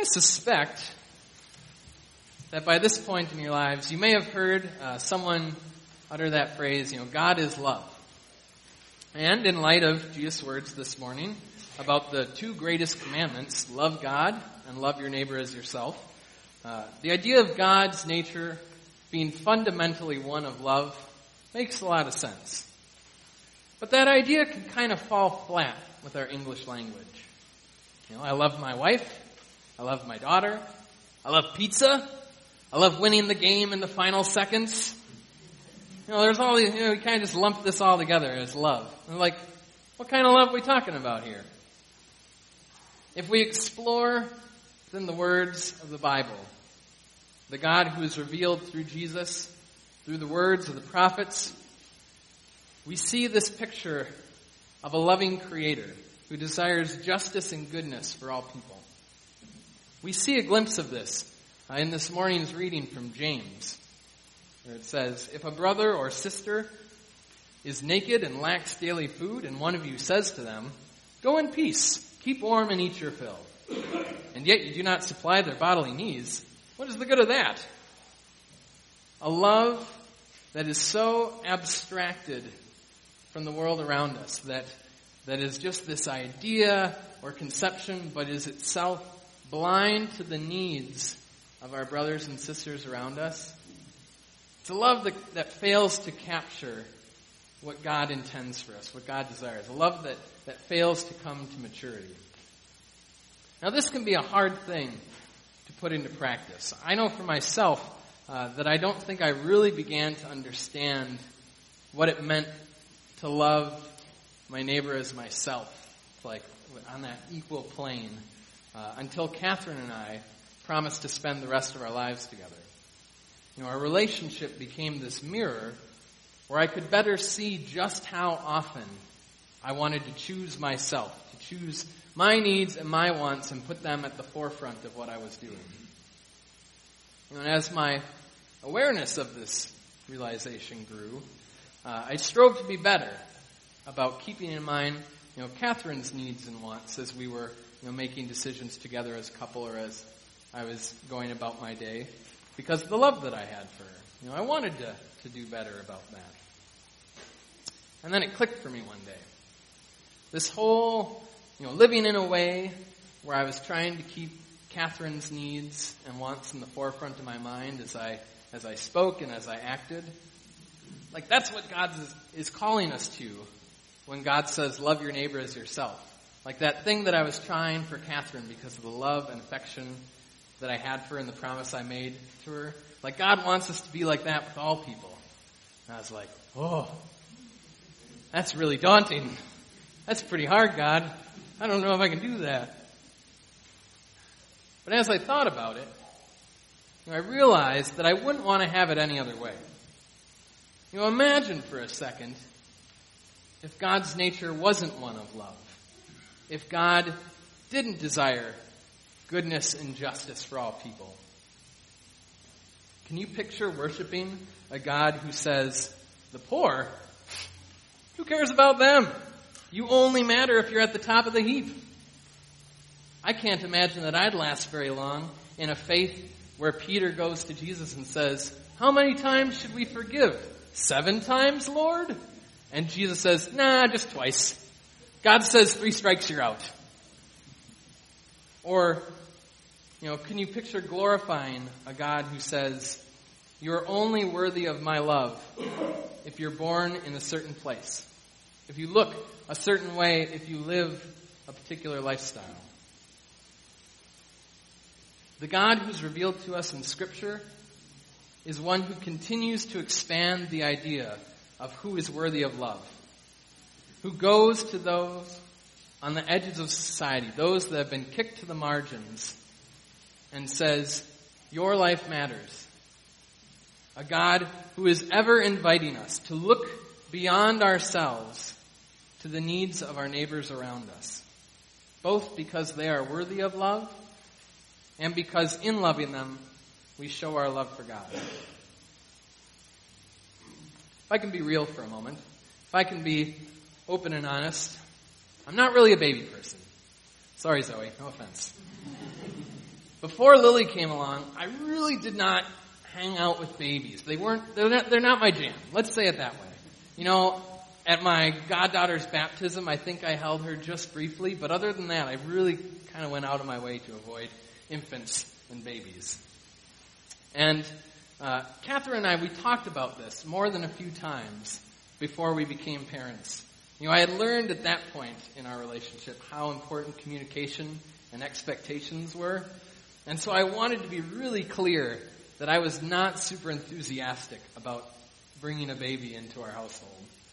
suspect that by this point in your lives, you may have heard someone utter that phrase, God is love. And in light of Jesus' words this morning about the two greatest commandments, love God and love your neighbor as yourself, the idea of God's nature being fundamentally one of love makes a lot of sense. But that idea can kind of fall flat with our English language. I love my wife. I love my daughter. I love pizza. I love winning the game in the final seconds. There's all these, we kind of just lump this all together as love. And like, what kind of love are we talking about here? If we explore within the words of the Bible, the God who is revealed through Jesus, through the words of the prophets, we see this picture of a loving Creator who desires justice and goodness for all people. We see a glimpse of this in this morning's reading from James, where it says, if a brother or sister is naked and lacks daily food, and one of you says to them, go in peace, keep warm and eat your fill, and yet you do not supply their bodily needs, what is the good of that? A love that is so abstracted from the world around us, that is just this idea or conception, but is itself blind to the needs of our brothers and sisters around us. It's a love that fails to capture what God intends for us, what God desires. A love that fails to come to maturity. Now, this can be a hard thing to put into practice. I know for myself that I don't think I really began to understand what it meant to love my neighbor as myself, like on that equal plane, until Catherine and I promised to spend the rest of our lives together. Our relationship became this mirror where I could better see just how often I wanted to choose myself, to choose my needs and my wants and put them at the forefront of what I was doing. And as my awareness of this realization grew, I strove to be better about keeping in mind, Catherine's needs and wants as we were, making decisions together as a couple or as I was going about my day, because of the love that I had for her. I wanted to do better about that. And then it clicked for me one day. This whole, living in a way where I was trying to keep Catherine's needs and wants in the forefront of my mind as I spoke and as I acted. Like, that's what God is calling us to when God says, love your neighbor as yourself. Like that thing that I was trying for Catherine because of the love and affection that I had for her and the promise I made to her. Like, God wants us to be like that with all people. And I was like, oh, that's really daunting. That's pretty hard, God. I don't know if I can do that. But as I thought about it, I realized that I wouldn't want to have it any other way. Imagine for a second if God's nature wasn't one of love. If God didn't desire goodness and justice for all people. Can you picture worshiping a God who says, the poor, who cares about them? You only matter if you're at the top of the heap. I can't imagine that I'd last very long in a faith where Peter goes to Jesus and says, how many times should we forgive? 7 times, Lord? And Jesus says, nah, just twice. God says 3 strikes, you're out. Or, can you picture glorifying a God who says, you're only worthy of my love if you're born in a certain place, if you look a certain way, if you live a particular lifestyle. The God who's revealed to us in Scripture is one who continues to expand the idea of who is worthy of love, who goes to those on the edges of society, those that have been kicked to the margins, and says, your life matters. A God who is ever inviting us to look beyond ourselves to the needs of our neighbors around us, both because they are worthy of love and because in loving them, we show our love for God. If I can be real for a moment, if I can be open and honest, I'm not really a baby person. Sorry, Zoe, no offense. before Lily came along, I really did not hang out with babies. They're not my jam. Let's say it that way. You know, at my goddaughter's baptism, I think I held her just briefly, but other than that, I really kind of went out of my way to avoid infants and babies. And Catherine and I, we talked about this more than a few times before we became parents. You know, I had learned at that point in our relationship how important communication and expectations were. And so I wanted to be really clear that I was not super enthusiastic about bringing a baby into our household.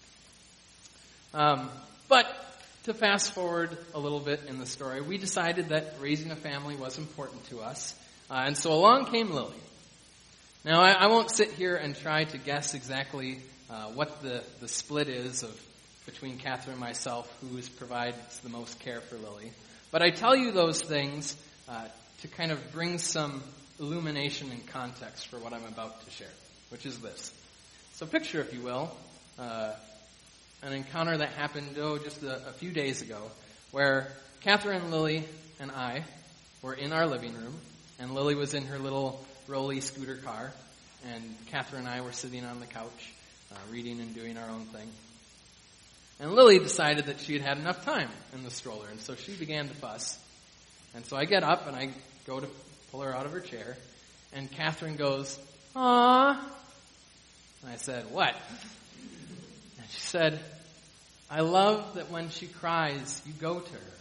But to fast forward a little bit in the story, we decided that raising a family was important to us. And so along came Lily. Now, I won't sit here and try to guess exactly what the split is between Catherine and myself, who provides the most care for Lily. But I tell you those things to kind of bring some illumination and context for what I'm about to share, which is this. So picture, if you will, an encounter that happened, just a few days ago, where Catherine, Lily, and I were in our living room, and Lily was in her little rolly scooter car, and Catherine and I were sitting on the couch, reading and doing our own thing. And Lily decided that she had had enough time in the stroller, and so she began to fuss. And so I get up, and I go to pull her out of her chair, and Catherine goes, "Aww." And I said, "What?" And she said, "I love that when she cries, you go to her."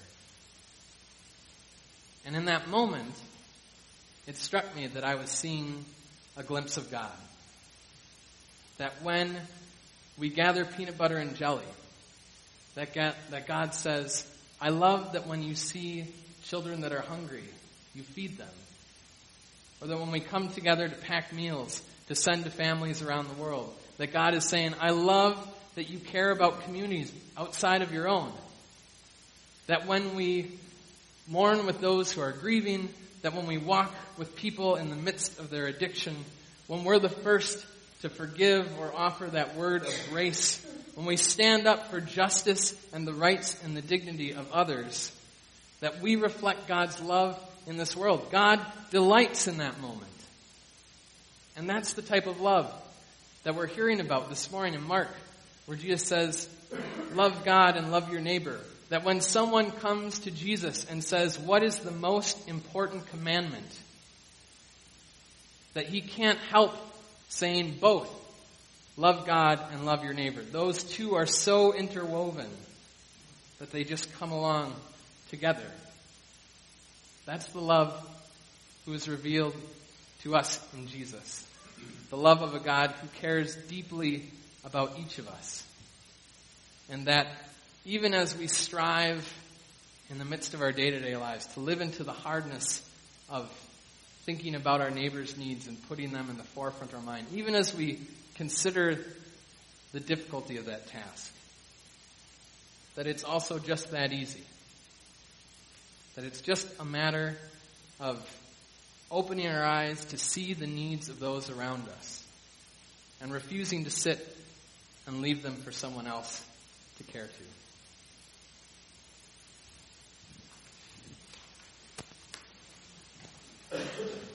And in that moment, it struck me that I was seeing a glimpse of God. That when we gather peanut butter and jelly, that God says, "I love that when you see children that are hungry, you feed them." Or that when we come together to pack meals to send to families around the world, that God is saying, "I love that you care about communities outside of your own." That when we mourn with those who are grieving, that when we walk with people in the midst of their addiction, when we're the first to forgive or offer that word of grace, when we stand up for justice and the rights and the dignity of others, that we reflect God's love in this world. God delights in that moment. And that's the type of love that we're hearing about this morning in Mark, where Jesus says, love God and love your neighbor. That when someone comes to Jesus and says, what is the most important commandment? That he can't help saying both, love God and love your neighbor. Those two are so interwoven that they just come along together. That's the love who is revealed to us in Jesus. The love of a God who cares deeply about each of us. And that even as we strive in the midst of our day-to-day lives to live into the hardness of thinking about our neighbor's needs and putting them in the forefront of our mind, even as we consider the difficulty of that task, that it's also just that easy. That it's just a matter of opening our eyes to see the needs of those around us and refusing to sit and leave them for someone else to care to.